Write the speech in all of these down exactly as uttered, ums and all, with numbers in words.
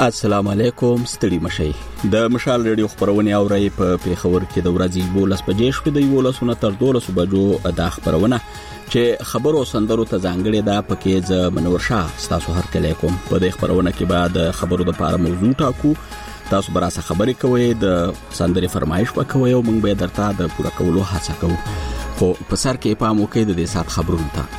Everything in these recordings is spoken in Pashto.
السلام علیکم، ستړي مشئ. د مشال ریډیو خبرونه اورئ په پیښور کې د ورځې دولس بجې شوې د یولسونه تر دولس بجو د خبرونه چې خبرو سندرو ته ځانګړې ده. پکې ز منور شاه تاسو هر کله کوم په دې خبرونه کې بعد خبرو د پاره موضوع ټاکو. تاسو براسه خبرې کوئ، د سندرې فرمایش وکوي او موږ به درته د پوره کولو هڅه کوو. خو په سر کې پام وکړئ د دې سات خبرونو ته.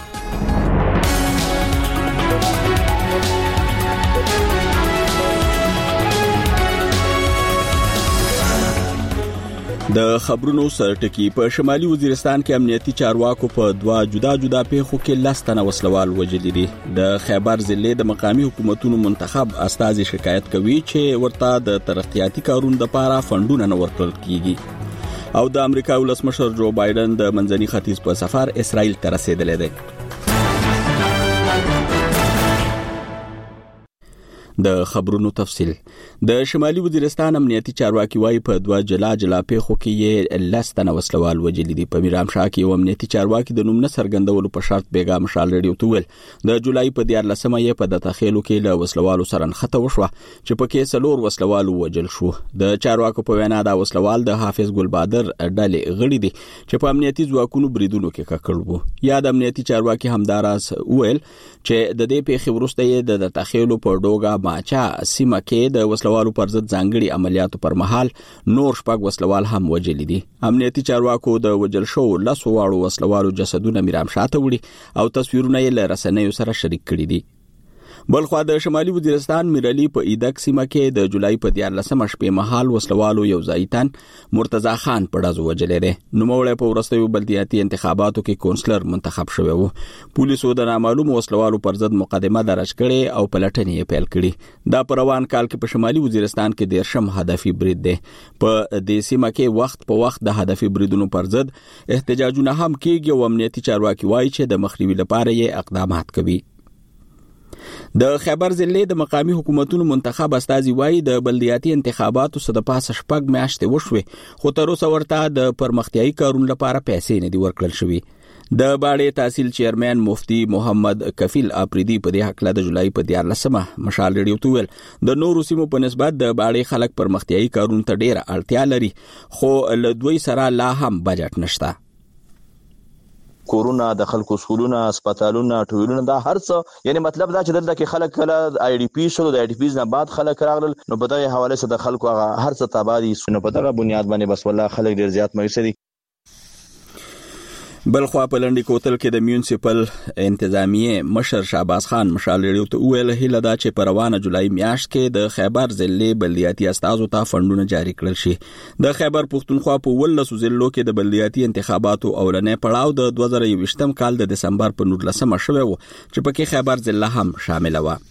د خبرونو سرټکی په شمالي وزیرستان کې امنیتي چارواکو په دوا جدا جدا پیښو کې لستنه وسلوال وجلي دي. د خیبر ضلع د مقامی حکومتونو منتخب استازي شکایت کوي چې ورته د ترقیاتي کارونو لپاره فندونه نه ورکړل کیږي. او د امریکا ولسمشر جو بایدن د منځني ختیځ په سفر اسرائیل ته رسیدلی دی. د خبرونو تفصیل. د شمالي وزیرستان امنیتي چارواکي وايي په دوا جلا جلا پیښو کې یې لستنه وسلوال وجلي دي. په میرام شاه کې یو امنیتي چارواکي د نوم نه څرګندولو په شرط بیګا مشال ریډیو ته ویل د جولای په دیارلسمه یې په د تخیلو کې له وسلوالو سره نښته وشوه چې پکې څلور وسلوالو وجل شو. د چارواکو په وینا دا وسلوال د حافظ ګلبادر ډلې غړي دي چې په امنیتي ځواکونو بریدونو کې ککړ وو. یا د امنیتي چارواکي همداراز ویل چې د دې پیښې وروسته یې د تخیلو په ډوګه ماچا سیمه کې د وسلوالو پر ضد ځانګړي عملیاتو پر مهال نور شپږ وسلوال هم وجل دي. امنیتي چارواکو د وجل شو لاسو واړو وسلوالو جسدونه میرام شاته وړي او تصویرونه یې له رسنیو سره شریک کړي دي. بلخوا د شمالي وزیرستان میرالي په ایدک سیمه کې د جولای په دیارلسمه شپې مهال وسلوالو یو ځایتن مرتضی خان په ډزو وجلې ده. نوموړی په وروستیو بلدیاتي انتخاباتو کې کونسلر منتخب شوی و. پولیسو د نامعلوم وسلوالو پر ضد مقدمه درج کړې او پلټنې یې پیل کړې. دا په روان کال کې په شمالي وزیرستان کې دیرشم هدفي برید ده. په دې سیمه کې وخت په وخت د هدفي بریدونو پر ضد احتجاجونه هم کېږي او امنیتي چارواکي وايي چې د مخنیوي لپاره یې اقدامات کوي. د خیبر ضلع د مقامی حکومتونو منتخب استازي وايي د بلدیاتي انتخاباتو څخه د پاسه شپږ میاشتې وشوي خو تر اوسه ورته د پرمختیايي کارونو لپاره پیسې نه دي ورکړل شوي. د باړې تحصیل چیرمن مفتی محمد کفیل اپریدي په دې حق له د جولای په دیارلسمه مشال ریډیو ته ویل د نورو سیمو په نسبت د باړې خلک پرمختیايي کارونو ته ډیره اړتیا لري خو له دوی سره لا هم بجټ نشته. کورونا د خلکو سکولونه اسپیټالونه ټولونه دا هر څه یعنی مطلب دا چې دلته کې خلک کله آی ډی پی شو د آی ډی پیز نه بعد خلک راغلل نو په دغه حواله سره د خلکو هر څه تابعدي نو په دغه بنیاد باندې بس والله خلک ډیر زیات مایوس دي. بلخوا په لنډی کوتل کې د میونسپل انتظامیه مشر شعباز خان مشال ریډیو ته ویل هله دا چې په روانه جولای میاشت کې د خیبر ضلع بلدیاتي استازو ته فندونه جاری کړل شي. د خیبر پښتونخوا په ولسو ضلعو کې د بلدیاتي انتخاباتو اولنې پړاو د دوه زره یوویشتم کال د دسمبر په نولسمه شوه و چې پکې خیبر ضلع هم شامل و.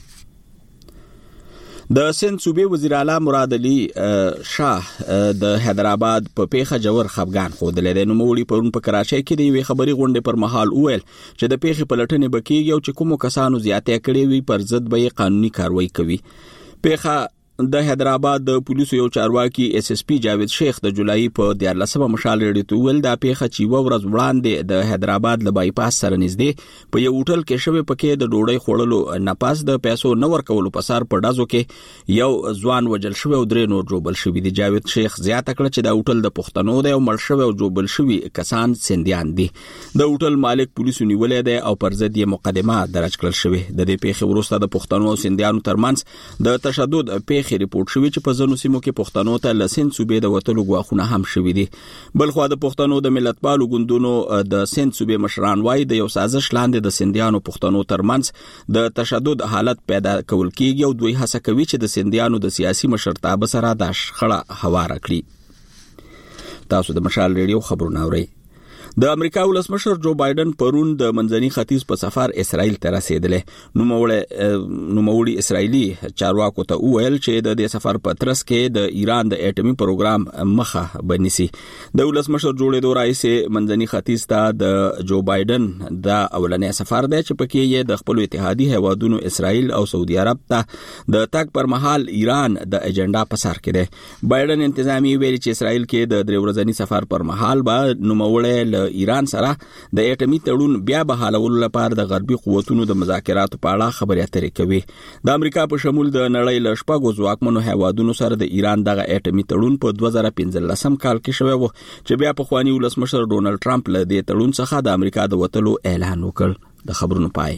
د سند صوبې وزیر اعلی مراد علي شاه د حیدرآباد په پیښه جوړ خفګان خوده لیدل. نو مولي پرون په کراچۍ کې د یوې خبري غونډې پر مهال وویل چې د پیښې پلټنې بکیږي او چې کوم کسانو زیاتې کړې وي پر ضد به قانوني کاروایی کوي. پیښه د حیدرآباد د پولیسو یو چارواکي اس اس پی جاوید شیخ د جولای په دیارلسمه مشال ریډیو ته ویل دا پیښه چې و ورځ وړاندې د حیدرآباد له بایپاس سره نږدې په یو هوټل کې شوه پکې د ډوډۍ خوړلو نپاس د پیسو نه ورکولو په سر په ډازو کې یو ځوان وجل شوی او درې نور جوبل شوی دي. جاوید شیخ زیاته کړه چې دا هوټل د پښتنو دی او مړ شوی او جوبل شوی کسان سندیان دي. د هوټل مالک پولیسو نیولې دی او پر ضد یې مقدمه درج کړل شوی. د دې پیښې وروسته د پښتنو او سندیانو ترمنځ د تشدد پیښې ریپورت شوی چې په ځینو سیمو کې پښتنو ته له سند صوبې د وتلو غواخونه هم شوي دي. بلخوا د پښتنو د ملتپالو ګوندونو د سند صوبې مشران وايي د یو سازش لاندې د سندیانو پښتنو ترمنځ د تشدد حالت پیدا کول کیږي او دوی هڅه کوي چې د سندیانو د سیاسي مشرتابه سره د شخړه هواره کړي. تاسو د مشال ریډیو خبرونه اورئ. د امریکا ولسمشر جو بایدن پرون د منځني ختیځ په سفر اسرائیل ته رسیدلی. نوموړی نوموړي اسرائیلي چارواکو ته وویل چې د دې سفر په ترڅ کې د ایران د اټومي پروګرام مخه بنسي. د ولسمشر جوړېدو راځي منځني ختیځ ته د جو بایدن د اولنې سفر دی چې پکې یې د خپل اتحادي هیوادونو اسرائیل او سعودي عرب ته د تګ پر مهال ایران د اجنډا په سر کې دی. بایدن انتظامی ویلي چې اسرائیل کې د درې ورځني سفر پر مهال به نوموړی د ایران سره د اټومي تړون بیا بحالولو لپاره د غربي قوتونو د مذاکراتو په اړه خبرې اترې کوي. د امریکا په شمول د نړۍ له شپږو ځواکمنو هیوادونو سره د ایران دغه اټومي تړون په دوه زره پنځلسم کال کې شوی و چې بیا په خواني ولسمشر ډونالد ټرمپ له دې تړون څخه د امریکا د وتلو اعلان وکړ. د خبرونو پای.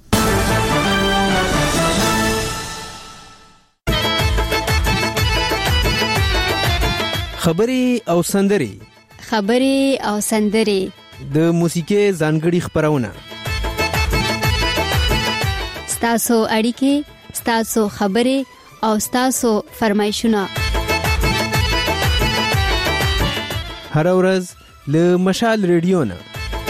خبري او سندري خبري او سندري د موسیقي ځانګړي خبرونه ستاسو اړیکې ستاسو خبري او ستاسو فرمایشونه هر ورځ له مشال ریډیو نه.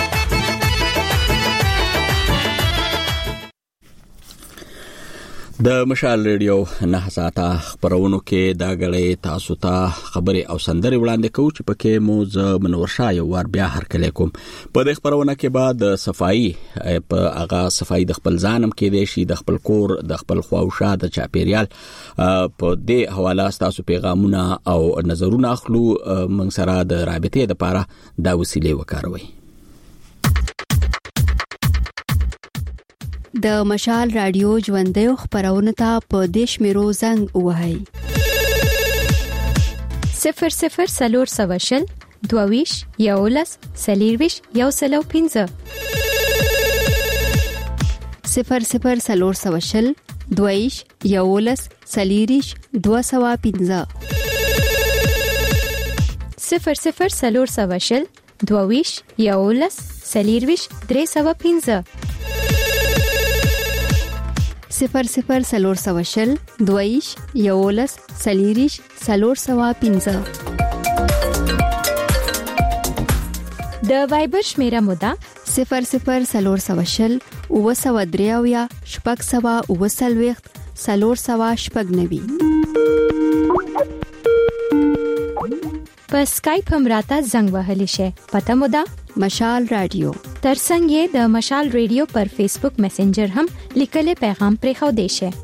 د مشال ریډیو نه ساته خبرونو کې دا غړې تاسو ته خبري او سندري وړاندې کوو چې پکې مو ز منور شاه یو ور بیا هر کله کوم. په دې خبرونه کې بعد صفائی په هغه صفائی د خپل ځانم کې دی شي د خپل کور د خپل خواوشا د چاپیریال په دې حواله تاسو پیغامونه او نظرونه اخلو. موږ سره د رابطې لپاره دا وسیله وکاروي. د مشال رادیو ژوندۍ خبرونه ته په دیش میرو زنګ وهاي صفر صفر سلور سواشل دوویش یولس سلیرویش یو سلو پینځه صفر صفر سلور سواشل دوویش یولس سلیریش دو سوا پینځه صفر صفر سلور سواشل دوویش یولس سلیرویش درې سوا پینځه صفر صفر سلور سواشل دویش یولس سلیریش سلور سوا پینځه د وایبر شمیره مودا صفر صفر سلور سواشل او سوا دریاویا شپږ سوا او سلويخت سلور سوا شپږ نوي. په اسکایپ هم راته زنګ وهلی شي. پته مودا مشال رادیو. ترڅنګ یې د مشال رادیو پر فیسبوک میسنجر هم لیکلي پیغام پرې خو دی شي.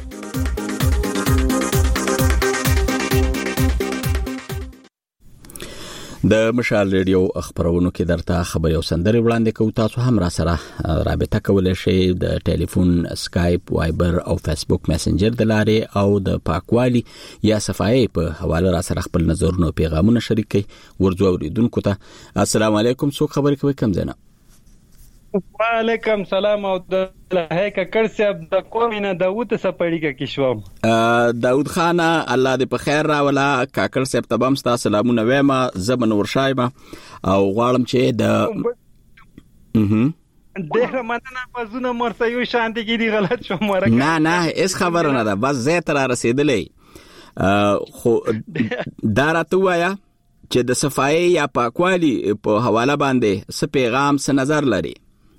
د مشال رادیو خبرونو کې درته خبري او سندري وړاندې کوو. تاسو هم را سره رابطه کولای شئ د ټلیفون، اسکایپ، وایبر او فیسبوک میسنجر د لارې او د پاکوالي یا صفایي په حواله را سره خپل نظرونه او پیغامونه شریک کړئ. ورځو اوریدونکو ته السلام علیکم. څوک خبرې کوي؟ کم زنه. وعلیکم سلام او د هیکا کرسیاب د کومینه داوود سپړیګه کې شوم. داوود خان الله دې په خیر راولا. کاکړ صاحب تبام ستا سلامونه وایم. زمن ورشایم او غواړم چې د اها ډېر مننه پزونه مرسه یو شانتي کې دی غلط شوم ورکه. نه نه اس خبر نه ده بس زه تر رسیدلې خو دا راته وایا چې د صفایي یا پاکوالي په حواله باندې څه پیغام څه نظر لري؟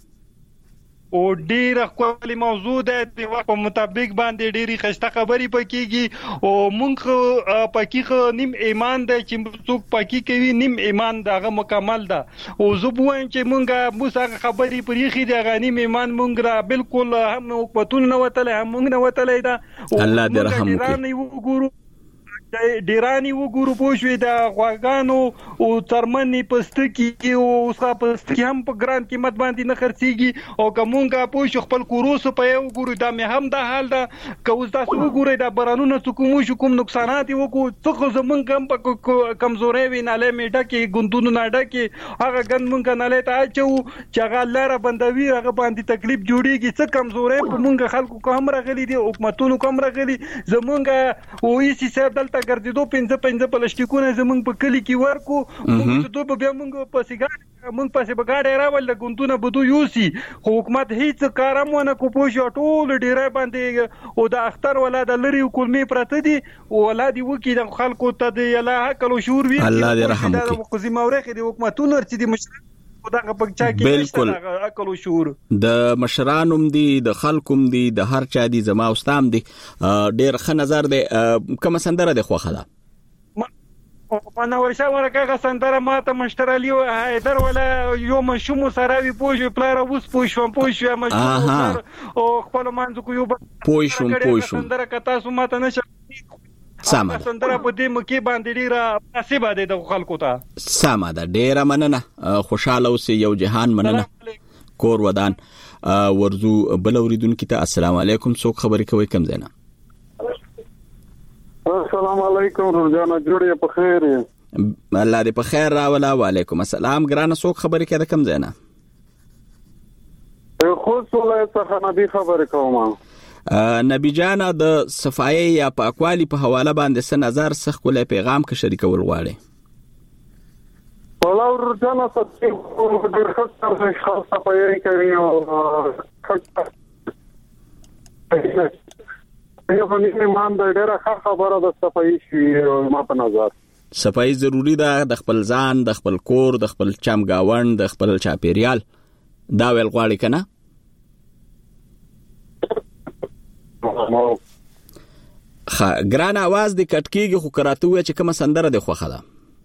او ډیره خپل موضوع ده د وخت په مطابق باندې ډیری خسته خبري پکېږي او مونږ پکې نیم ایمان ده چې څوک پکې کوي نیم ایمان دغه مکمل ده. او زه بوم چې مونږه موږ خبري پرېخي دغه نیم ایمان مونږ را بالکل هم پتون نه وتل هم مونږ نه وتلې ده. الله دې رحم وکړي. ډیرانی وګورو پوښوي د غواګانو او ترمنې پستکی او اوسه پستکی هم په ګران قیمت باندې نه خرڅيږي او کومګه پوښ خپل کوروسو په یو ګورو دا مې هم د حال دا کوز تاسو وګورئ دا برانونه کوم شو کوم نقصانات وکړو څه زمون کم په کمزوري ویناله میډه کې ګوندونو ناډه کې هغه ګن مونږ نه لته اچو چې هغه لاره بندوي هغه باندې تکلیف جوړيږي څه کمزوري په مونږ خلکو کوم راغلي دي حکومتونو کوم راغلي زمونږ او ای سی صاحب دلته ګرځیدو پنځه پنځه پلاسټیکونه زمونږ په کلی کې ورکو موږ ته په بیا موږ په سیګار موږ په سیګار راول د ګوندونه بده یوسي حکومت هیڅ کارم ونه کو پوښ ټول ډیره باندې او د اختر ولادت لري کلمې پرته دي ولادي وکي د خلکو ته د یلا حق او شعور وی الله دې رحم وکړي. د قضیه مورخه د حکومتونو ورچې د مشران دغه پکچا کې نشته عقل او شعور د مشرانوم دي د خلکوم دي د هر چا دي زما واستام دي ډېر ښه نظر دي. کوم سندره ده خوخه ده انا ورشه ورکه سندره ماته مشترلی حیدر ولا یو مشوم سراوي پوښ پلار اوس پوښ پوښ مشوم او خپل مانځ کو یو پوښم پوښم سندره کتا سو ماته نشه سامان سندره په دې مکه باندې ډیره مناسبه ده د خلکو ته سامان ده ډیره مننه خوشاله اوسې یو جهان مننه کور ودان ورزو بل اوریدونکو ته السلام علیکم څوک خبرې کوي کم زینا السلام علیکم روزانه جوړې په خیر الله دې په خیر راولا وعلیکم السلام ګرانه څوک خبرې کوي کم زینا خو څه څه نبی خبرې کوم نبی جانا د صفایي یا پاکوالي په حواله باندې څه نظر څه کولای پیغام کې شریکول غواړي ولاور جانا څه د خاصه خاصه صفایي کوي او یو باندې مان د ډېر خبره د صفایي شي ما په نظر صفایي ضروری ده د خپل ځان د خپل کور د خپل چم گاوند د خپل چاپیریال دا ویل غواړي کنه خا ګران आवाज د کټکیږي خو کراته وای چې کوم سندره د خوخه ده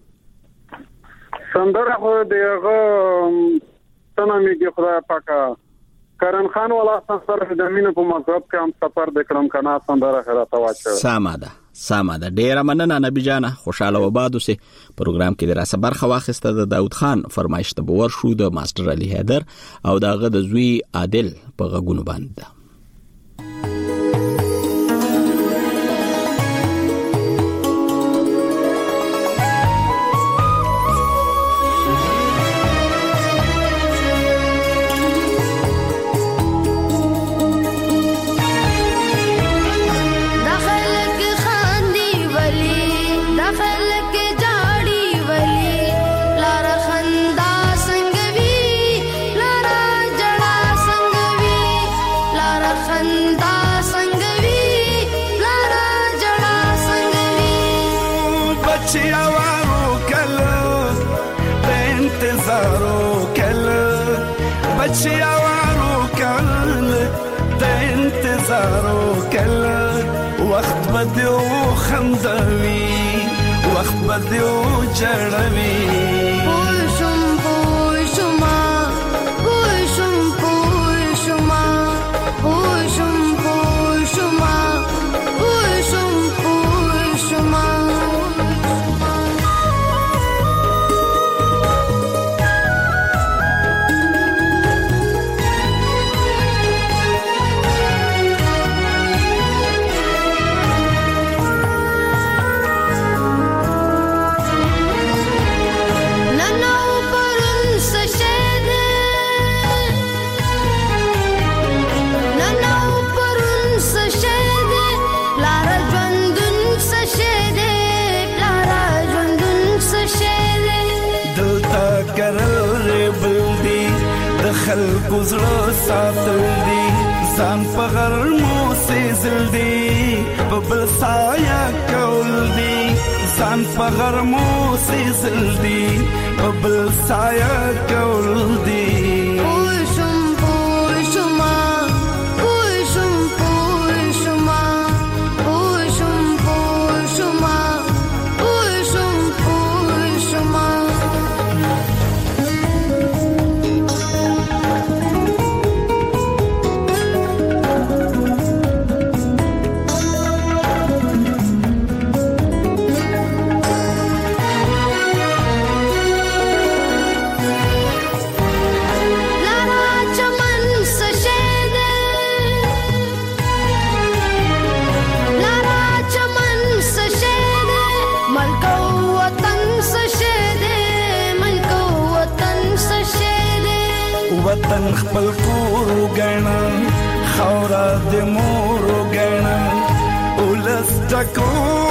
سندره خو دغه تنامي کې خدای پاکه کرن خان والا سندره د مینه په مذهب کې هم سفر وکړم کنه سندره خراته واچو ساماده ساماده ډیر مننه نبی جانا خوشاله وبادو سي پروګرام کې دراسه برخه واخسته د داود خان فرمایش ته بور شو د ماستر علي حیدر او دغه د زوی عادل په غوګونو باندې وقت بدیو خندوي وقت بدیو جړوي پوشم پوشما پوشم پوشما پوشم پوشما پوشم پوشما خلکو زړه ساتل دي ځان په غرمو سېزل دي په بل سایه کول دي ځان په غرمو سېزل دي په بل سایه کول دي پوشم پوشما پوشم پوشما پوشم پوشما پوشم پوشما وطن خپل کور وګڼه خاوره د مور وګڼه ولس ټکو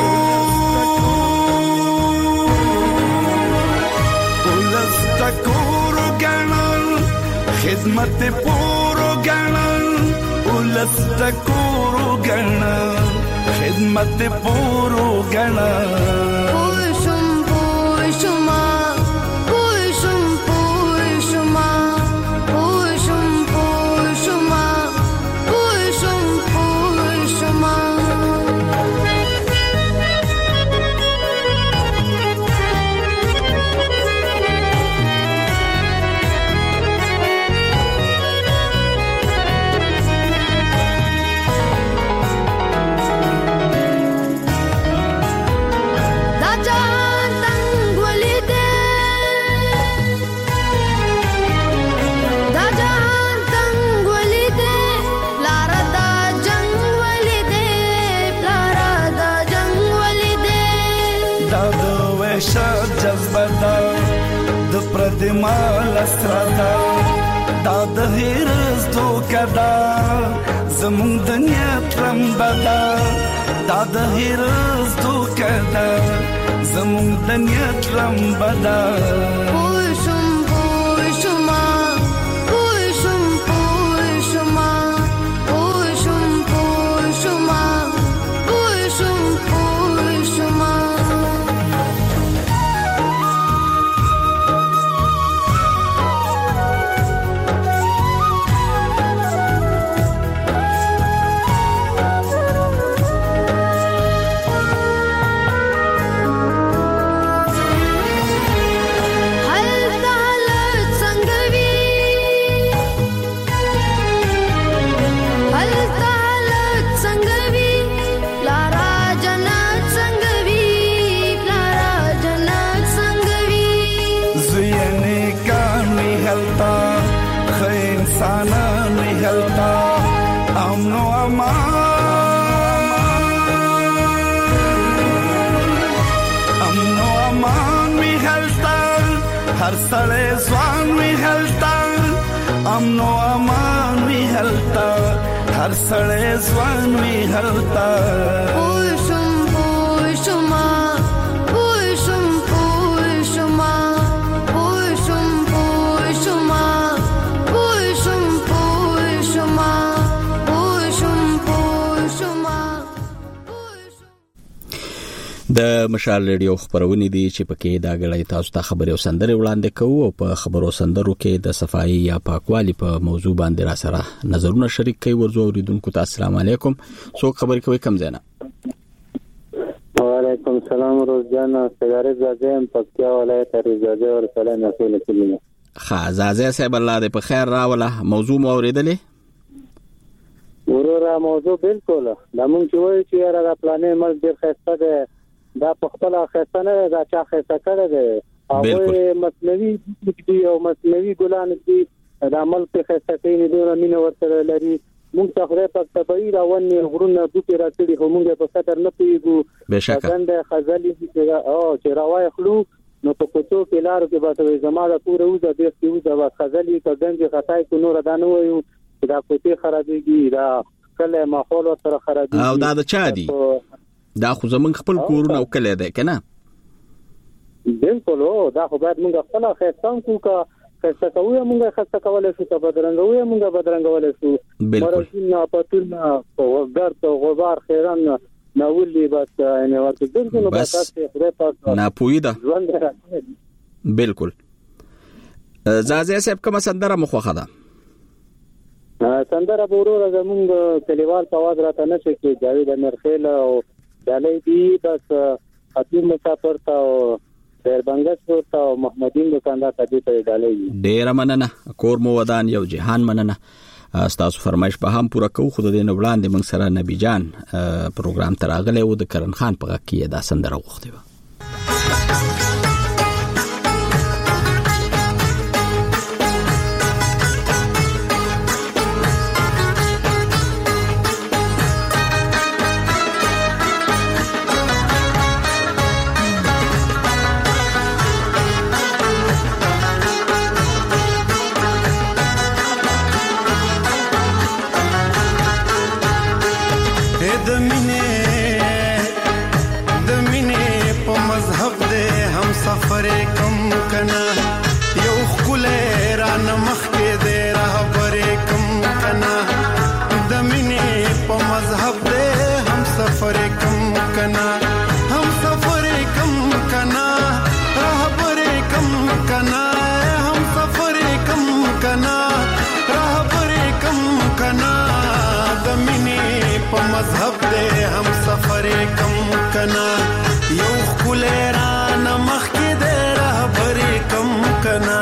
ولس ټکو وګڼه خدمت پور وګڼه ولس ټکو وګڼه خدمت پور وګڼه پوشم پوشما جذبه ده د پردې مال اسرادا دا د هرز دوکه ده زمون د نیت رمبه ده دا د هرز دوکه ده زمون د نیت رمبه ده پوشم پوشما پوشم پوشما پوشم پوشما پوشم پوشما هر سړی ځوان وي هلته امن او امان وي هلته هر سړی ځوان وي هلته پوشم پوشما پوشم پوشما پوشم پوشما پوشم پوشما پوشم پوشما د مشال ریډیو خبرونه دي چې پکې دا غړې تاسو ته خبري او سندري وړاندې کوو او په خبرو سندرو کې د صفائی یا پاکوالي په موضوع باندې را سره نظرونه شریک کوي ورزو اوریدونکو ته السلام علیکم څوک خبري کوي کم زینا وعلیکم السلام روزجان سګاره زاده پکتیا ولایت ریزاده اور سلام نسول کلمه خازازه صاحب الله دې په خیر راوله موضوع مو اوریدلې ورورا موضوع بالکل دا مونږ چې وایو چې را پلانې مل ډیر خسته ده دا په خپل خسته نه دا چا خسته کړی دی او مصنوعي دي او مصنوعي ګلان دي د عمل په خسته کې نه دوه مینه ورته لري مونږ ته خره په طبيعي راونی غرونه بوتي راځي خو مونږ په خطر نه پیګو څنګه خزالي چې او چې راوای خلو نو په کوڅو کې لارو کې به زماده پوره وځه د یوه د خزالي کډنګ خطای کو نور دانه وایو دا کوټي خرابېږي دا کله ماحول سره خرابېږي او دا د چا دي دا خو زمون خپل کورونه او کله ده کنه بالکل او دا خو باید موږ خپل خیستان کو کا خسته کوو موږ خسته کولای شو ته بدرنګوي موږ بدرنګولای شو مرزنا پتون وګر ته غبار خیران نو ولي بس یعنی ورته دغه نو بس نه پویدا بالکل زازه صاحب کوم سندره مخوخه ده سندره بورو زمونږ کلیوال تواز راته نشي کې جاوید امرخیل او دالای دی بس حتیم مسافر تا او دربنګس ورته او محمدین دکاندار ته دی په دالای ډیر مننه کور مو ودان یو جهان مننه تاسو فرمایش په هم پوره کوو خو د دې وړاندې موږ سره نبی جان پروګرام تراغله او د کرن خان په کې دا سندره وغوښتي و سفر کم کنا یو خله را نمخ کې دې راهبر کم کنا د مینې په مذهب دې هم سفر کم کنا هم سفر کم کنا راهبر کم کنا هم سفر کم کنا راهبر کم کنا د مینې په مذهب دې هم سفر کم کنا یو خله را نمخ کې دې راهبر کم کنا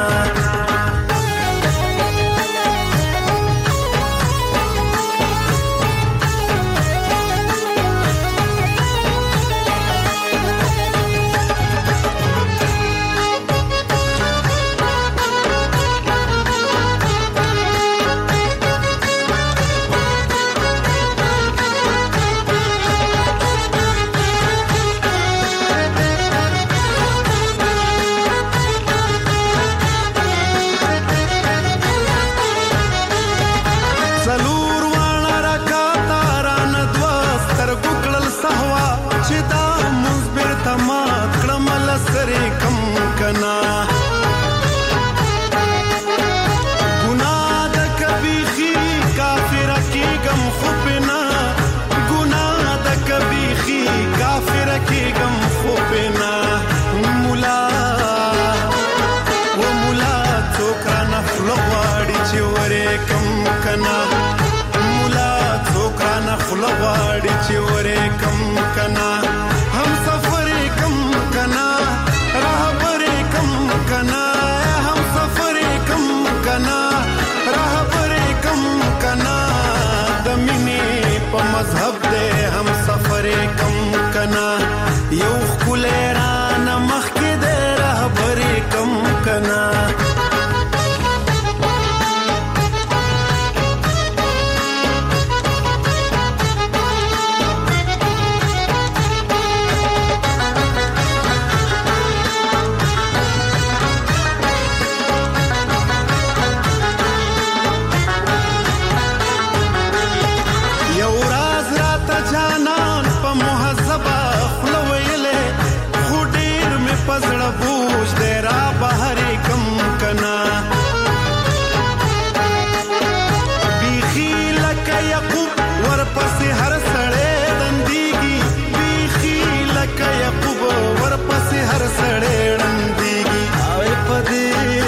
غواړي چې ورې کم کنا هم سفر کم کنا رهبر کم کنا هم سفر کم کنا رهبر کم کنا د مینې په مذهب دې هم سفر کم کنا یو خلې را نمخ کې دې رهبر کم کنا پزړه بوج دې را بهر کم کنا بیخی لکه یعقوب ورپسې هر سړی رندېږي بیخی لکه یعقوب ورپسې هر سړی رندېږي او پدې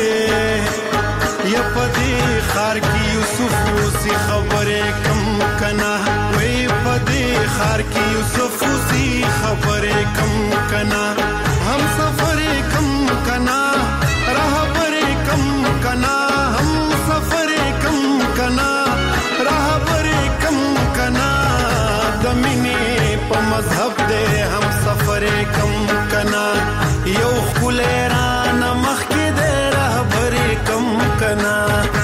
یا پدې خار کې یوسف اوسې خبرې کم کنا وې پدې خار کې یوسف اوسې خبرې کم کنا हम सफर कम कना रहबर कम कना हम सफर कम कना रहबर कम कना दमिने प मजहब दे हम सफर कम कना यो खुलेरा नमख के दे रहबर कम कना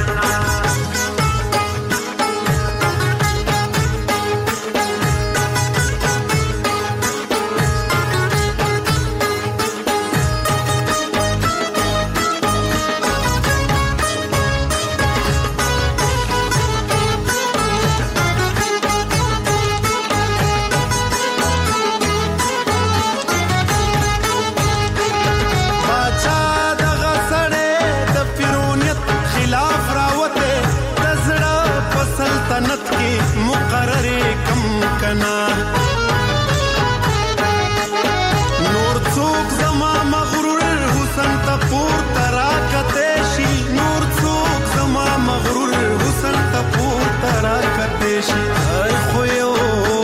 مقرر کم کنا نور څوک زما مغرور حسن ته پور تراکته شي نور څوک زما مغرور حسن ته پور تراکته شي خو یو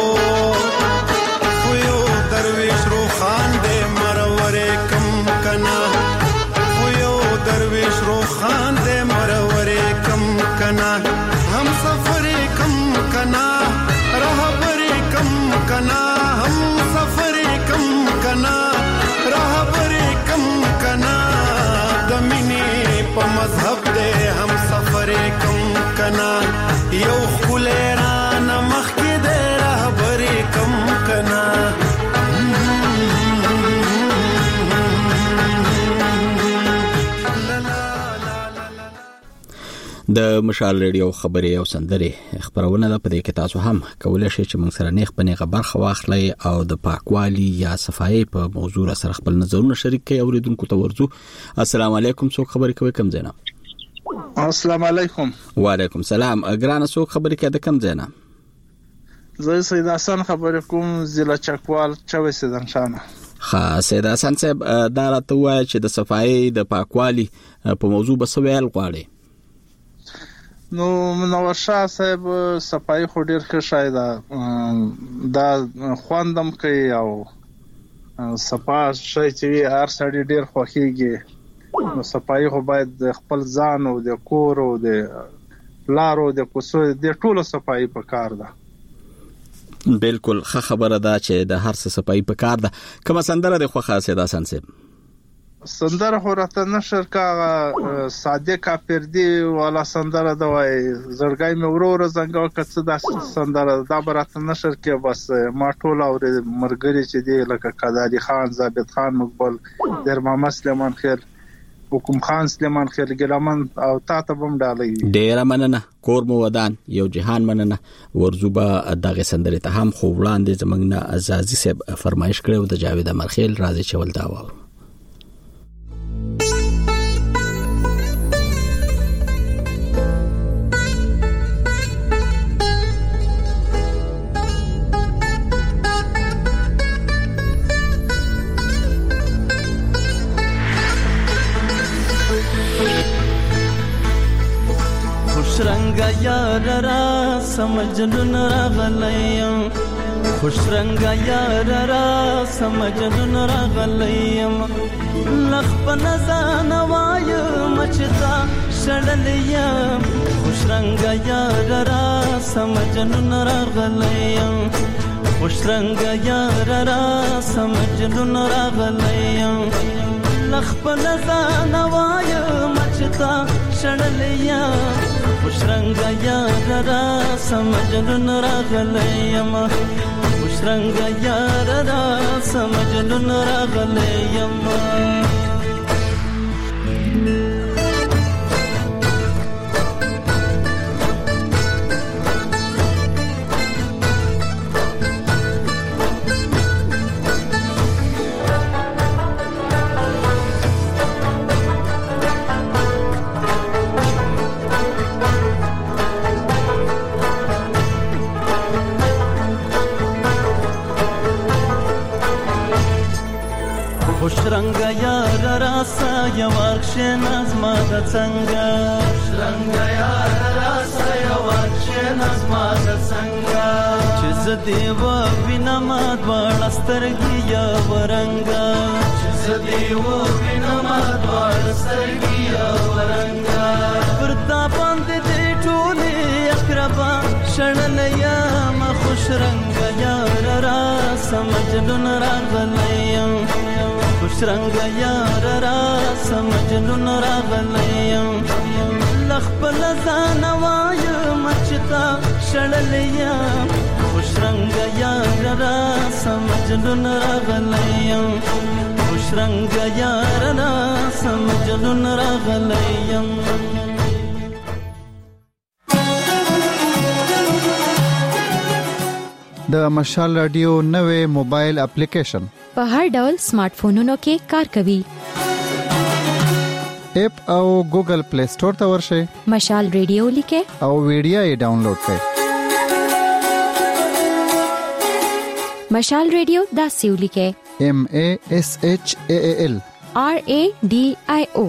خو یو درویش روخان دې مرور کم کنا خو یو درویش روخان دې مرور کم کنا हम सफर कम कना रहबर कम कना हम सफर कम कना रहबर कम कना दमिने प मजहब दे हम सफर कम कना यो खुलेरा नमख के दे रहबर कम कना د مشال ریډیو خبري او سندري خبرونه د پدې کې تاسو هم کولای شئ چې موږ سره نیخ پنیغه برخه واخلئ او د پاکوالي یا صفایي په موضوع سره خپل نظرونه شریک کړئ اوریدونکو ته ورزو. السلام علیکم، څوک خبرې کوي کم ځای نه؟ السلام علیکم. وعلیکم السلام. ګرانه څوک خبرې کوي د کم ځای نه؟ زه سید حسن خبرې کوم، ضلع چکوال چوي سیدن شانه. ها سید حسن صاحب دا راته وایي چې د صفایي د پاکوالي په موضوع بس ویل غواړي. نو منور شاه صاحب صفایي خو ډیر ښه شای دا دا خواندم کوي او صفا شای چې هر سړی ډیر خوښیږي. نو صفایي خو باید خپل ځان او د کور او د لارو د کوڅو د ټولو صفایي په کار ده. بالکل ښه خبره ده چې د هر څه صفایي په کار ده. کومه سندره د خو خاصه ده سنسب؟ سندره خو راته نشر کا صادق پردي والا سندره دا وای زړګای مې ورور زنګو کڅ دا سندره دا براته نشر کې بس ما ټول اور مرګري چې دی لکه قادری خان، ثابت خان، مقبل، در محمد سلیمان خیل، حکم خان سلیمان خیل ګلمن او تا ته بم ډالې. ډیر مننه کور مو ودان یو جهان مننه ورزوبه دغه سندره ته هم خو وړاندې زمنګ نه ازازي صاحب فرمایش کړو د جاوید امرخیل راځي چول دا و. رنگا یار را سمجنون راغلیم خوش رنگ یار را سمجنون راغلیم لخ په نزان وای مچتا شړلیم خوش رنگ یار را سمجنون راغلیم خوش رنگ یار را سمجنون راغلیم لخ په نزان وای مچتا شړلیم خوش رنگ یار را سمجنون راغلیم خوش رنگ یار را سمجنون راغلیم خوش رنگ یار راسا یوارش نظما د څنګه خوش رنگ یار راسا یوارش نظما د څنګه چې زدي و وینما دوړسترګي یا ورنګا چې زدي و وینما دوړسترګي یا ورنګا پرتا باندې دې ټولې اقربا شړلیا ما خوش رنگ یار راسا مجنون راغلیم خوش رنگ یار را سمجنون راغلیم لخ په لزان وای مچتا شړلیم خوش رنگ یار را سمجنون راغلیم خوش رنگ یار را سمجنون راغلیم د مشال رادیو نوې موبایل اپلیکیشن په هر ډول سمارټ فونونو کې کار کوي. اپ او ګوګل پلی سٹور ته ورشئ. مشال ریډیو لیکه او ویډیو یې ډاونلوډ کړئ. مشال ریډیو داسې ولیکه M A S H A A L R A D I O.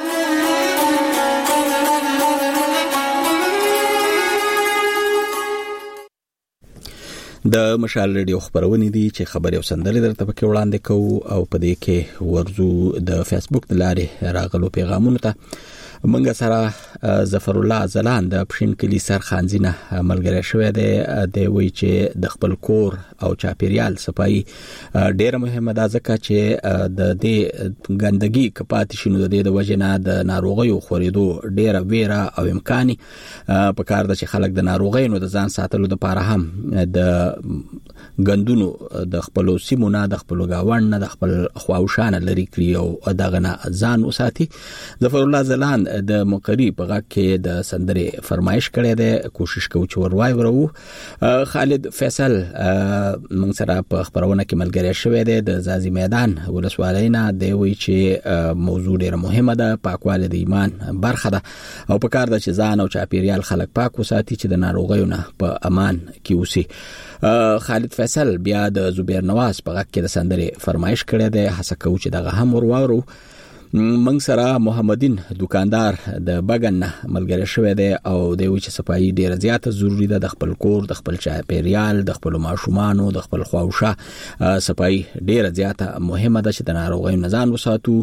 د مشال ریډیو خبرونه دي چې خبري او سندري درته پکې وړاندې کوو او په دې کې ورزو د فیسبوک د لارې راغلو پیغامونه ته منګه سره ظفر الله زلان د پښین کلی سرخانزینه ملګری شوی دی د وی چې د خپل کور او چاپیریال صفائی ډیره مهمه ده ځکه چې د دې ګندګي کپات شنو د دې د وجنه د ناروغیو خورېدو ډیره ویره او امکاني په کار د چې خلک د ناروغیو د ځان ساتلو لپاره هم د ګندونو د خپل سیمونه د خپل گاوند نه د خپل خواوشانه لري کړی او دغه نه ځان وساتي. ظفر الله زلان د مقری په غږ کې د سندري فرمایش کړی دی کوشش کوي چې وروای ورو. خالد فیصل موږ سره په خبرونه کې ملګری شوی دی د زازي میدان ولسوالۍ نه دی وی چې موضوع ډیره مهمه ده پاکواله د ایمان برخه ده او په کار د چې ځان او چاپیریال خلک پاک وساتي چې د ناروغیو نه په امان کې اوسي. خالد فیصل بیا د زبیر نواز په غږ کې د سندري فرمایش کړی دی هڅه کوي چې دغه هم ورواورو. منګ سره محمدین دکاندار د بغن ملګری شوی دی او د وی چې صفائی ډیره زیاته ضروری ده د خپل کور د خپل چاپیریال د خپل ماشومانو د خپل خواوشه صفائی ډیره زیاته مهمه ده چې د ناروغیو نه ځان وساتو.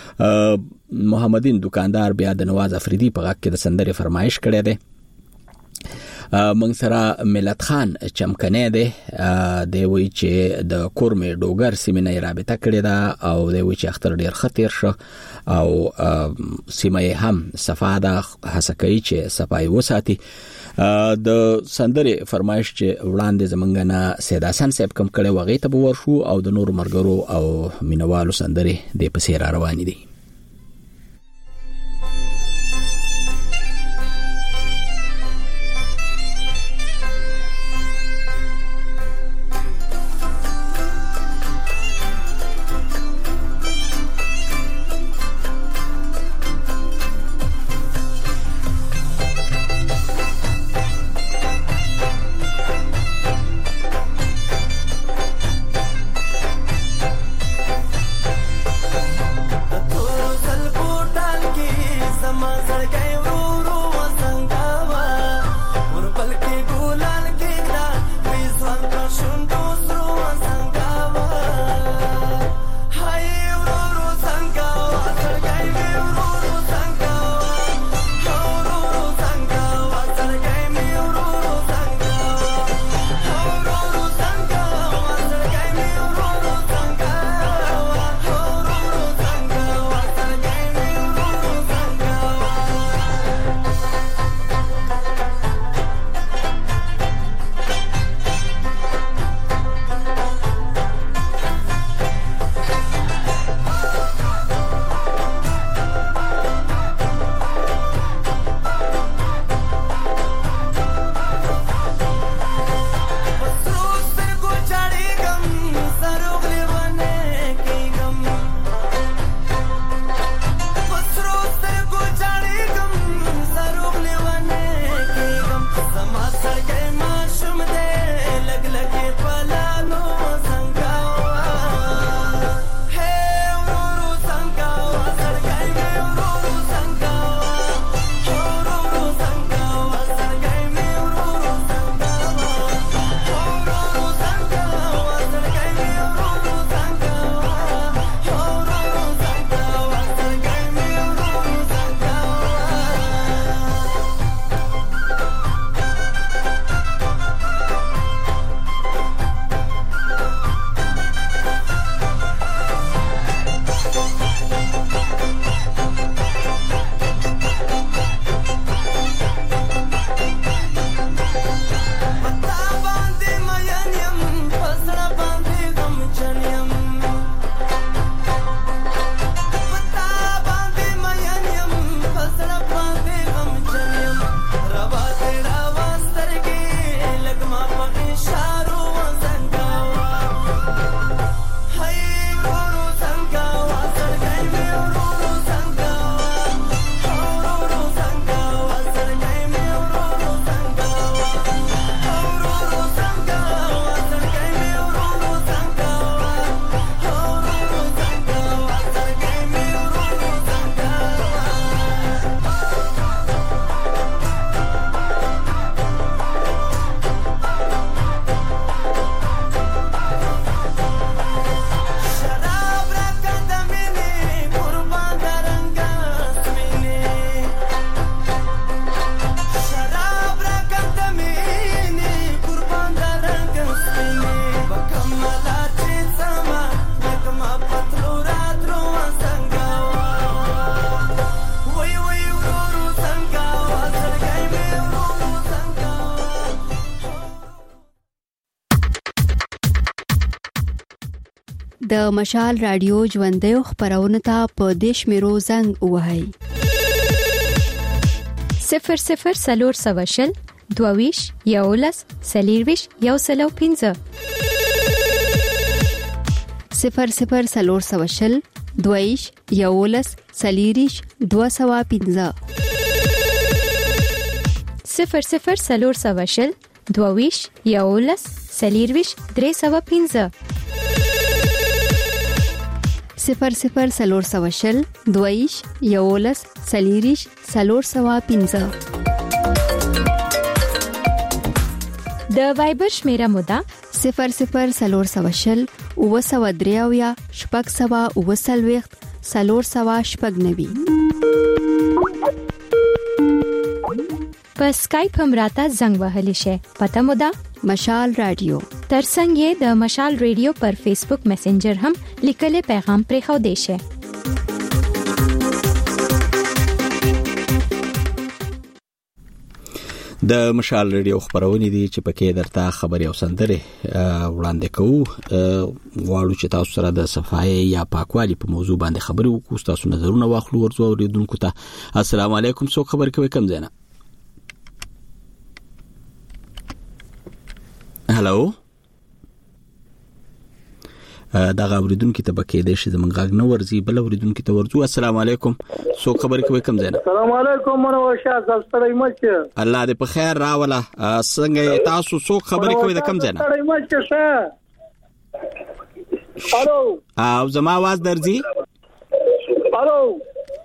محمدین دکاندار بیا د نواز افریدی په غږ کې د سندري فرمایش کړی دی. منګ سره ملت خان چمکنه دی د وی چې د کورمې ډوګر سیمه رابطه کړې ده او د وی چې اختر ډیر خطر شو او سیمه هم صفاده حسکای چې صفای وساتي. د سندري فرمایش چې وړاندې زمونږ نه سید حسن صاحب کوم کړي وغه ته ورشو او د نور مرګرو او مینوالو سندري د پسې را روان دي. Oh د مشال رادیو ژوندۍ خبرونه ته په دیش میرو زنګ وهاي صفر صفر سلور سواشل دوویش یولس سلیرویش یو سلو پینزه صفر صفر سلور سواشل دوویش یولس سلیریش دو سوا پینزه صفر صفر سلور سواشل دوویش یولس سلیرویش درې سوا پینزه صفر صفر سلور سواشل دوویش یولس سلیریش سلور سوا پینزه د وایبر شمیره مودا صفر صفر سلور سواشل او سوا دریاویا شپږ سوا او سلويخت سلور سوا شپږ نوي په سکایپ هم راته زنګ وهلی شي پته مودا مشال رادیو ترڅنګ یې د مشال رادیو پر فیسبوک میسنجر هم لیکلي پیغام پرې خو دی شي د مشال رادیو خبرونه دي چې پکې درته خبري او سندره وړاندې کوو غواړو چې تاسو سره د صفای یا پاکوالي په موضوع باندې خبري وکړو تاسو نظرونه واخلو ورځو اوریدونکو ته السلام علیکم څوک خبر کوي کم زینا هالو دا غوړیدونکو ته بکې د شي زمونږ غږ نه ورزي بل ورېدونکو ته ورځو السلام علیکم سو خبر کوي کم زینا السلام علیکم منور شاه زستړی مچ الله دې په خیر راوله څنګه تاسو سو خبر کوي د کم زینا زستړی مچ شه الو او زما आवाज درځي الو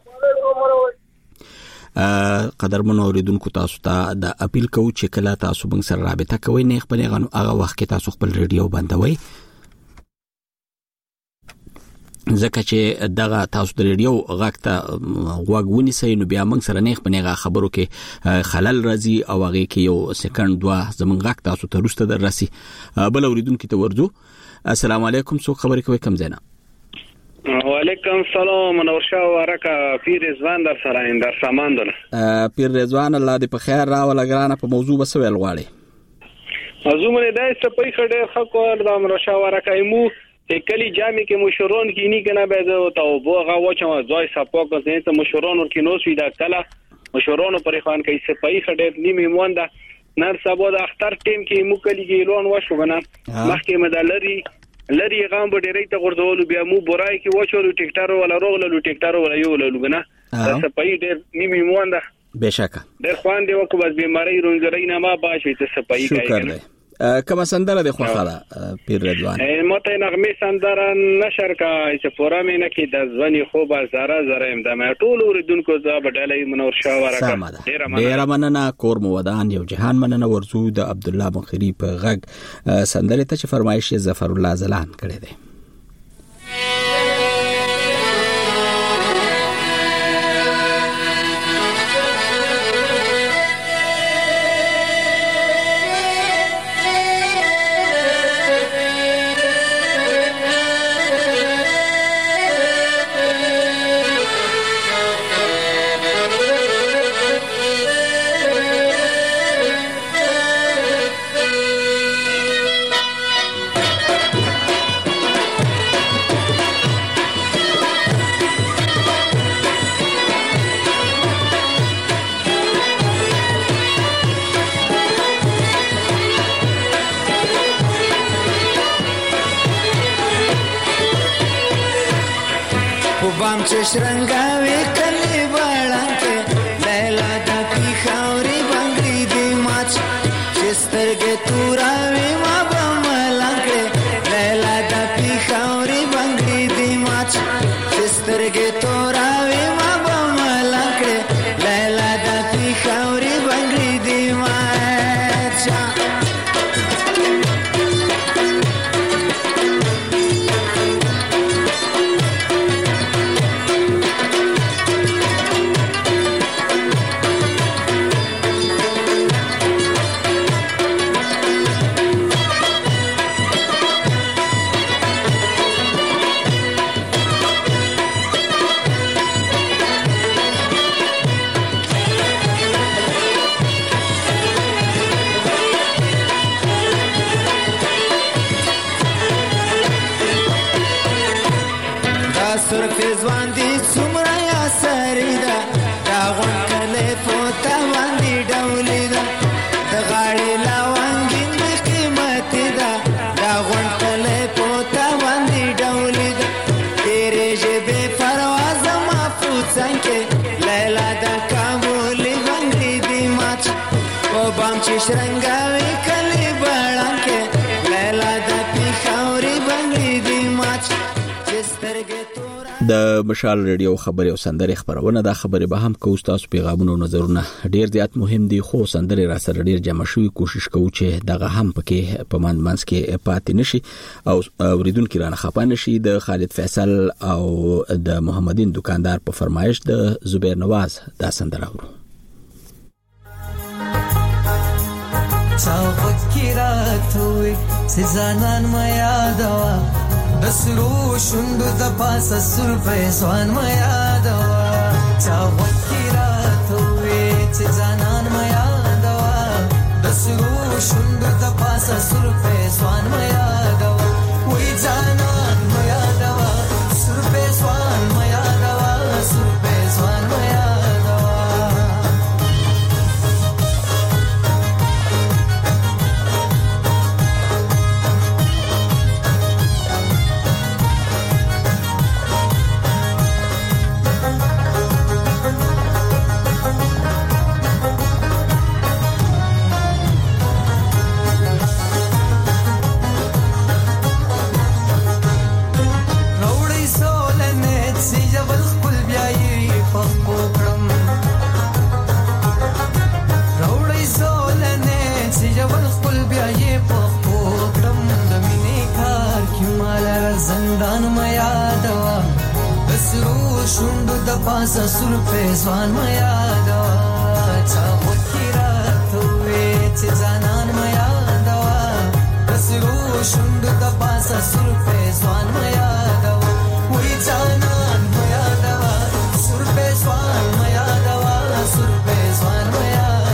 قدرمن اوریدونکو تاسو ته د اپیل کوم چې کله تاسو بنګ سره رابطه کوئ نه خپل غنو هغه وخت کې تاسو خپل ریډیو بندوي ځکه چې دغه تاسو د ریډیو غږ ته غوږ ونیسئ نو بیا موږ سره نه خپل خبرو کې خلل راځي او هغه کې یو سکند دوا زمونږ غږ تاسو ته رسته دررسي بل اوریدونکو ته ورځو السلام علیکم څوک خبرې کوي کم زینا وعلیکم السلام منور شاه ورکه پیر رضوان در سره اند در سامان دله پیر رضوان الله دې په خیر راوله ګرانه په موضوع بسویل غواړي موضوع مې دای څه پي خډه خکو د منور شاه ورکه مو کلی جامع کې مشورون کې نه کنه به ته وبغه وچو ځای سپوک نه ته مشورون ورکې نو سوي دا کله مشورون پر خوان کې څه پي خډه نیمه مونده نر سبا د اختر ټیم کې مو کلی کې لون وشو غنه مخکې مدلري لری غام به ډیرې ته ورځول بیا مو برای کې وچولو ټیکټر ولا روغلو ټیکټر ولا یو لګنه څه پي ډېر نیمه مونده بشکه ډېر خوان دی وکړه بس بیماری رونګري نه ما باشي څه پي کوي کما سندره د خوخاله پیر رضوان مته نغمه سندره نشر کا چې پورا مینه کې د ځونی خو به زره زره امدا مې ټول اوریدونکو ز بدلې منور شاه ورکه ډیر مننه کور مو ودان یو جهان مننه ورزو د عبد الله بخری په غږ سندره ته چې فرمایش ظفر الله زلان کړی دی شرنګاوي کلی باړانکه لیلا د پیښوري بنگړي دی ماچ چسترګه توراوي ما بملانکه لیلا د پیښوري بنگړي دی ماچ چسترګه توراوي ما بملانکه لیلا د پیښوري بنگړي دی ماچ ځوان دي څومره یا سری ده دا غون کله پوتا باندې ډولې ده د غاړې لاوانګین د قیمت ده دا غون کله پوتا باندې ډولې ده تیرې جبه پرواز ما پوڅنګ کې لیلا د کابل باندې دی ماچ او بام چې شرنګاوي کلی بړان کې لیلا د پیښوري باندې دی ماچ چې سترګې د مشال ریډیو خبري او سندري خبرونه دا خبري به هم کوو تاسو پیغامونه او نظرونه ډیر زیات مهم دي خو سندري را سره ډیر جمع شوی کوشش کوو چې دغه هم پکې په مانمنس کې پاتې نشي او اوریدونکو رانه خپه نشي د خالد فیصل او د محمدین دکاندار په فرمایش د زبیر نواز دا سندره ورو چاو فکراتوي سزانان ما یادوا دسرو شوندو د پاسه سر په ځوان ما یادوا چاو فکراتوي سزانان ما یادوا دسرو شوندو د پاسه سر په ځوان ما یادوا وای ځانان ما یادوا سر په ځوان ما یادوا سر په ځوان ما زندان ما یادوا دسرو شوندو د پاسه سر په ځوان ما یادوا چا فکراتوي چې ځانان ما یادوا دسرو شوندو د پاسه سر په ځوان ما یادوا وای ځانان ما یادوا سر په ځوان ما یادوا سر په ځوان ما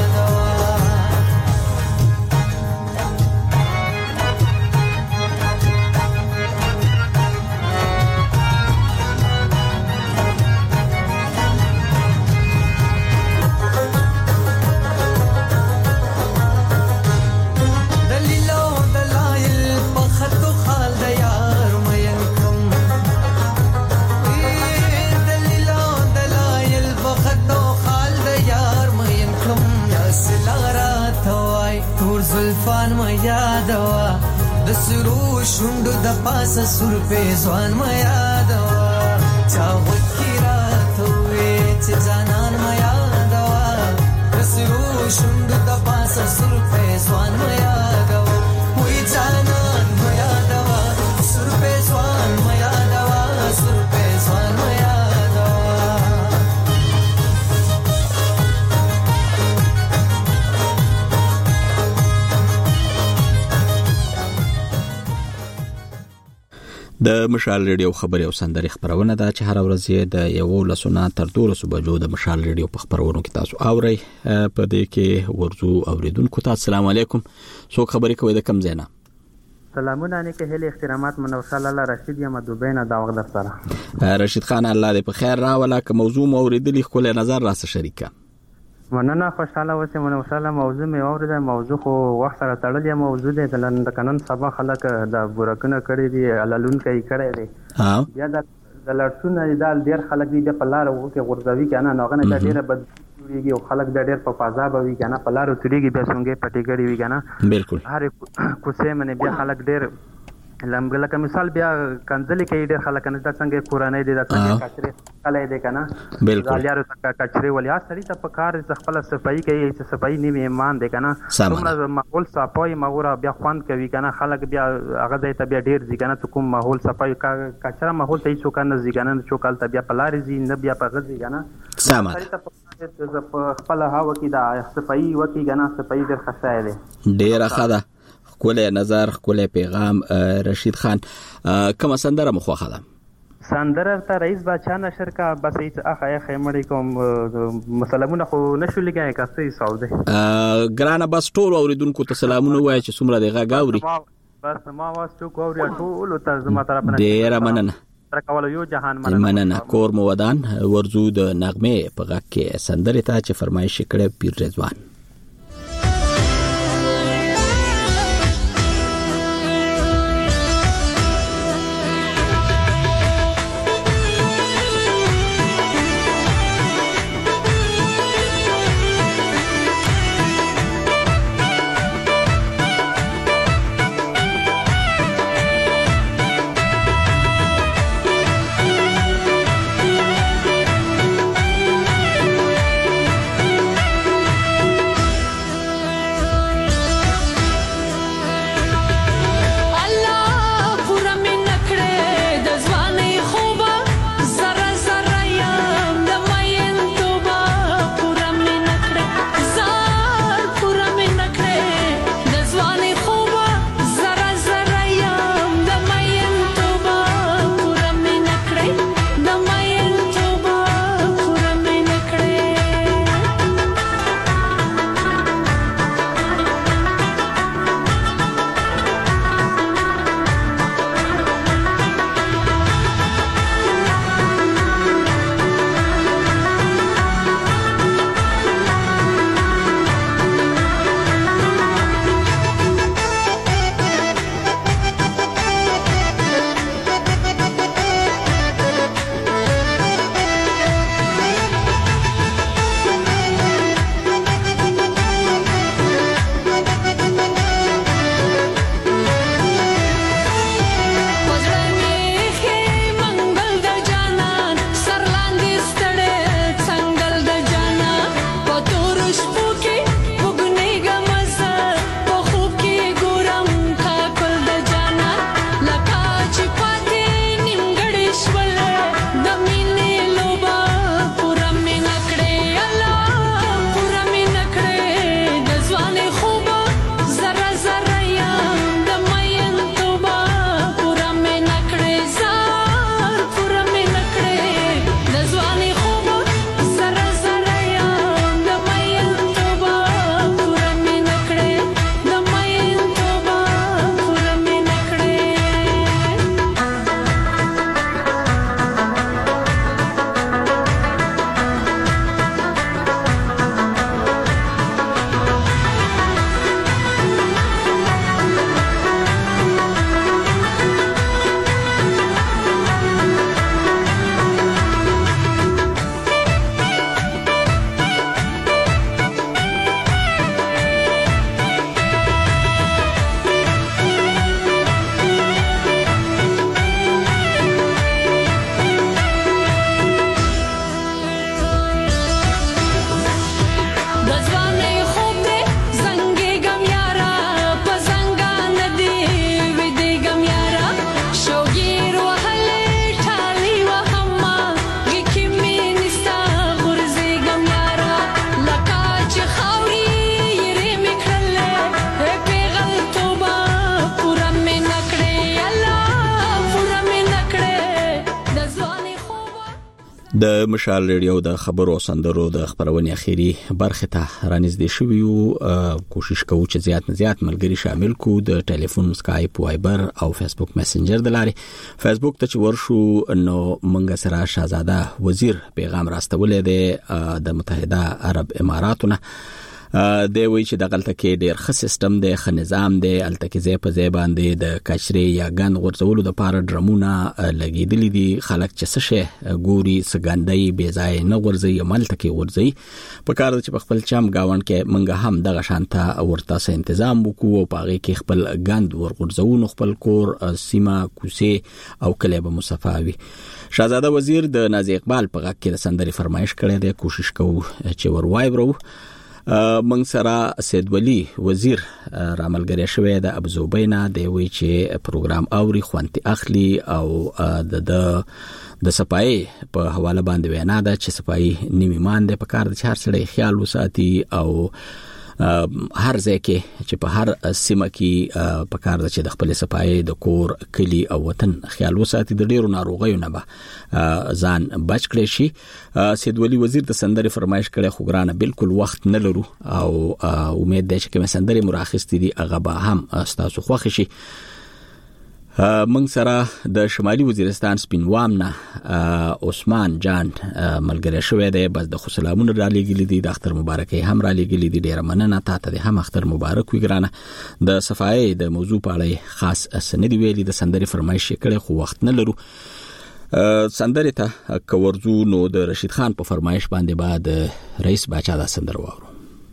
زلفان ما یادوا دسرو شوندو د پاسه سر په ځوان ما یادوا چا فکراتوي چې ځانان ما یادوا دسرو شوندو د پاسه سر په ځوان ما یادوا وای ځانان ما یادوا سر په ځوان ما یادوا سر په ځوان ما د مشال ریډیو خبري او سندري خبرونه دا چې هر ورځ د یو لسونه تر دولسو بجو د مشال ریډیو په خبرونو کې تاسو اورئ په دې کې ورزو اوریدونکو ته السلام علیکم څوک خبري کوي د کم زینا سلامونه نه کې هلي احترامات منوشه الله رشید یم دوبینه دا وخت سره رشید خان الله دې په خیر راولا که موضوع اوریدلی خو له نظر راسه شریکه مننه خوشاله اوسه منوشه الله موضوع مې اوریده موضوع خو وخت سره تړلې موضوع ده د قانون سبا خلک د بورکنه کړی دي علالون کوي کړی دي ها بیا د لړسونه د ډیر خلک دي په لار وو کې غورځوي کنه نوغه نه ډیره بد جوړیږي او خلک د ډیر په فضا به وي کنه په لار تریږي به څنګه پټی کړی وي کنه بالکل هر کوڅه منه بیا خلک ډیر لمګه لکه مثال بیا کنځلې کې ډېر خلک نه د څنګه قرانه دي د څنګه کچري کله دې کنه بالکل زالیارو څنګه کچري ولیا سړی ته په کار ز خپل صفائی کوي چې صفائی نیمه ایمان دی کنه څومره ماحول صفائی مغوره بیا خوان کوي کنه خلک بیا هغه ځای ته بیا ډېر ځي کنه ته کوم ماحول صفائی کچرا ماحول ته هیڅ کنه ځي کنه چوکال ته بیا پلار ځي نه بیا په غځي کنه سامان خپل هوا کې دا صفائی وکي کنه صفائی ډېر خسای دی ډېر خدا کوله نظر کوله پیغام رشید خان کوم سندره مخوخه ده سندره ته رئیس بچا نشر کا بس هیڅ اخه خیمړی کوم مسلمانونه خو نشو لګای کاسي سعودي ګرانه بس ټول اوریدونکو ته سلامونه وای چې څومره دی غاوري بس ما واسطو کووري ټول ته زما طرف نه ډیر مننه تر کول یو جهان مننه مننه کور مو ودان ورزو د نغمه په غږ کې سندره ته چې فرمایش کړه پیر رضوان. د مشال ریډیو د خبرو سندرو د خبرونې اخیری برخه ته رانږدې شو یو کوشش کوو چې زیات نه زیات ملګری شامل کو د ټلیفون سکایپ وایبر او فیسبوک میسنجر د لارې فیسبوک ته چې ورشو نو منګه سره شاهزاده وزیر پیغام راستولې دی د متحده عرب اماراتونه د وی چې د غلطه کې ډیر ښه سیستم دی ښه نظام دی الته کې ځای په ځای باندې د کچري یا ګند غورځولو د پاره ډرمونه لګیدلې دي خلک چې څه شي ګوري سګندای بې ځای نه غورځي ملته کې غورځي په کار چې په خپل چم گاون کې منګه هم دغه شانته ورته سه تنظیم وکړو په هغه کې خپل ګند ورغورځو خپل کور سیمه کوسه او کلیبه مصفاوي. شاهزاده وزیر د نازي اقبال په غږ کې د سندري فرمایش کړی دی کوشش کوو چې ور وایبرو منګ سره سید ولی وزیر راملګری شوی د ابزوبینا دی وی چې پروګرام اوري خوانتي اخلي او د د صفای په حواله باندې وینا ده چې صفای نیمه مان ده په کار د چار سړی خیال وساتي او هر ځای کې چې په هر سیمه کې په کار د چې د خپل صفای د کور کلی او وطن خیال وساتي د ډیرو ناروغیو نه به ځان بچ کړي شي. سید ولی وزیر د سندري فرمایش کړي خو ګرانه بالکل وخت نه لرو او امید ده چې کوم سندري مراخصتي دي هغه به هم تاسو خوښ شي. موږ سره د شمالي وزیرستان سپینوام نه عثمان جان ملګری شوی دی. بس د سلامونه را لېږلي دي، د اختر مبارکي هم را لېږلي دي. ډېره مننه، تاته د هم اختر مبارک وي ګرانه. د صفایي د موضوع په اړه خاص سندې ویلي، د سندرې فرمایش کړي خو وخت نه لرو. سندرې ته کورزو نو د رشید خان په فرمایش باندې بعد رئیس باچا دا سندر واورو.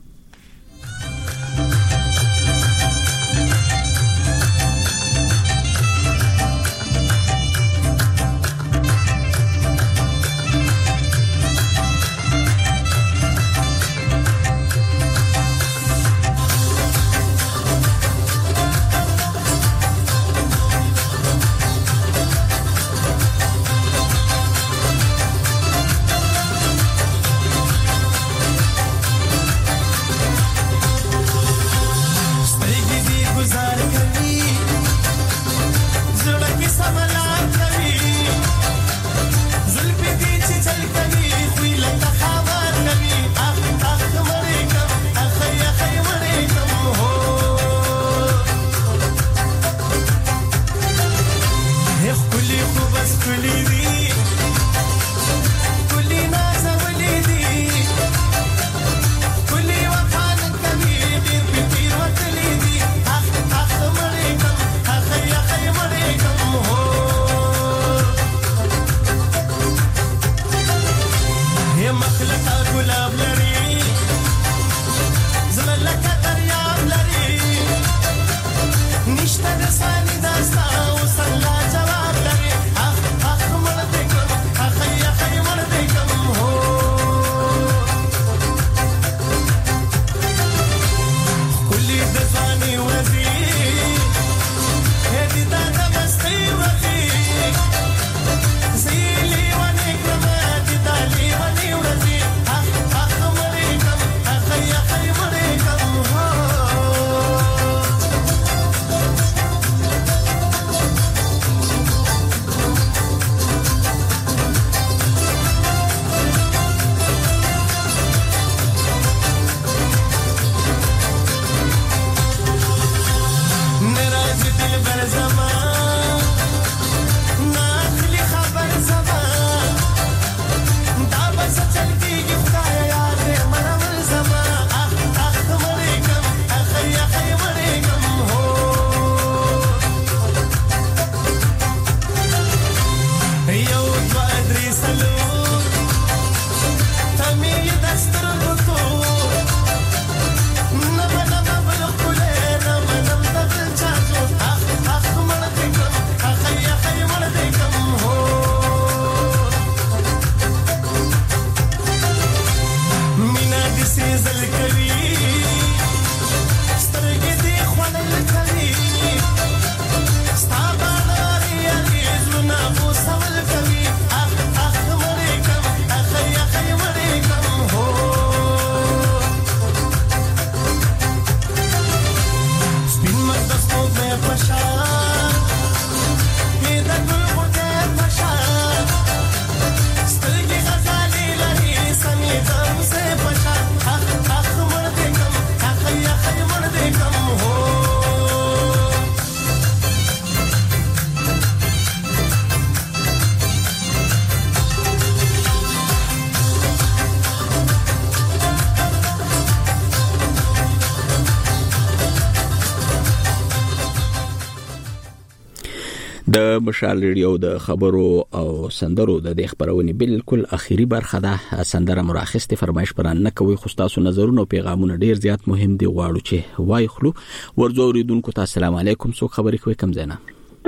د مشال ریډیو د خبرو او سندرو د دې خبرونې بالکل اخیری برخه ده. سندره مراخصه فرمایش پران نه کوي، خو تاسو نظرونه او پیغامونه ډیر زیات مهم دي. غواړو چې وای خلو ورځو اوریدونکو ته السلام علیکم، څو خبرې کوي کم زینا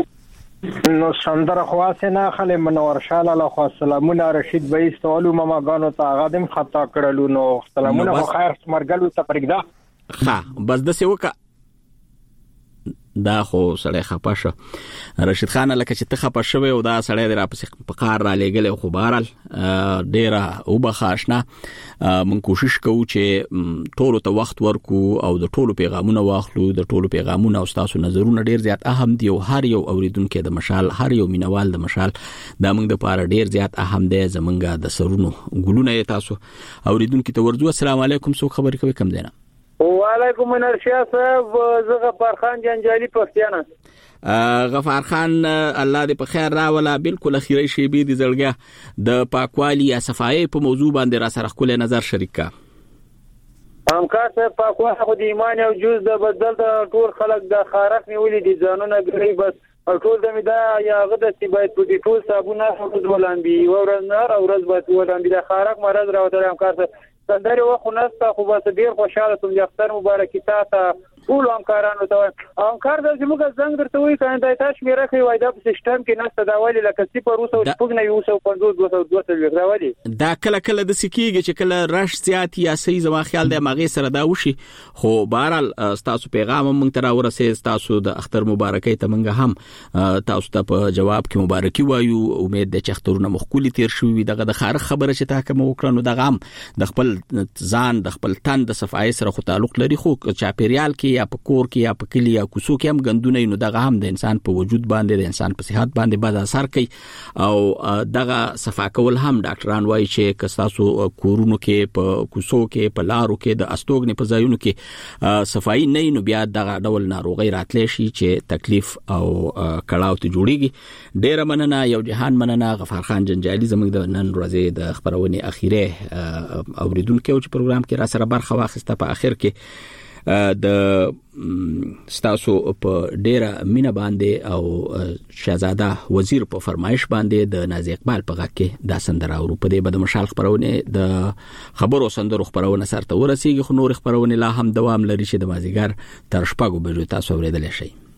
نو سندره خواسته نه خله منور شاله له خو سلامونه رشید بهي سوالو ماما غانو ته غادم خطا کړلو. نو سلامونه خو خیر مرګلو ته پرګدا ها بس د سی وکا دا خو سړی خپه شو. رشید خان لکه چې ته خپه شوی او دا سړی در په په کار را لګل خو بهرال ډیره او بخښنه. من کوشش کوو چې ټولو ته وخت ورکو او د ټولو پیغامونه واخلو. د ټولو پیغامونه او تاسو نظرونه ډیر زیات اهم دي او هر یو اوریدونکو د مشال هر یو مینوال د مشال دا موږ د پاره ډیر زیات اهم دي. زمونږه د سرونو ګلونه تاسو اوریدونکو ته ورځو. السلام علیکم، څو خبرې کوي کم زینا؟ وعلیکم السلام صاحب، زغه فرخان جنجالي پښتانه. غفار خان الله دې په خیر راولا. بالکل اخیری شی به دي زړګه د پاکوالي یا صفایي په موضوع باندې را سره خپل نظر شریک کا. همکار ته پاکوالي خو د ایمان او جز د بدل د ټول خلک د خارق نیولې دي ځانونه ګری بس ټول د میدا یا غد سی باید په دې ټول صابونه حفظ ولانبي او ورنار او ورځ باید ولانبي د خارق مرز راوته همکار ته سندري وخت نسته خو بس ډیر خوشاله سم د اختر مبارکي تاسو ټول همکارانو ته همکار د زموږ زنګ درته وي کنه د تاسو میرا کوي وای د سیستم کې نسته دا ولی لکه سی په روسو شپږ نه یو سو پنځوس دوه سو دوه سو راوړي دا کله کله د سکیږي چې کله رش زیات یا سي زما خیال د ماغي سره دا وشي. خو بهرال تاسو پیغام مونږ ته راورسې تاسو د اختر مبارکي ته مونږ هم تاسو ته په جواب کې مبارکي وایو. امید ده چې اخترونه مخکولي تیر شوي دغه د خارق خبره چې تا کوم وکړنو دغه هم د خپل ځان د خپل تن د صفای سره خو تعلق لري. خو چاپیریال کې یا په کور کې یا په کلی یا کوڅو کې هم غندونه نو دغه هم د انسان په وجود باندې د انسان په صحت باندې بد اثر کوي. او دغه صفا کول هم ډاکټران وایي چې کستاسو کورونو کې په کوڅو کې په لارو کې د استوګنې په ځایونو کې صفای نه نو بیا دغه ډول ناروغي راتلی شي چې تکلیف او کړهو ته جوړیږي. ډیر مننه یو جهان مننه غفار خان جنجالي زموږ د نن ورځې د خبرونه اخیره اوریدونکو چې پروګرام کې را سره برخه واخیسته. په اخر کې د ستاسو په ډیره مینا باندې او شهزاده وزیر په فرمایش باندې د نازي اقبال په غږ کې د سندره او په دې بده مشال خبرونه د خبرو سندرو خبرونه سره ورسیږي. خو نور خبرونه لا هم دوام لري چې د مازیګر تر شپږو بجو تاسو اوریدل شئ.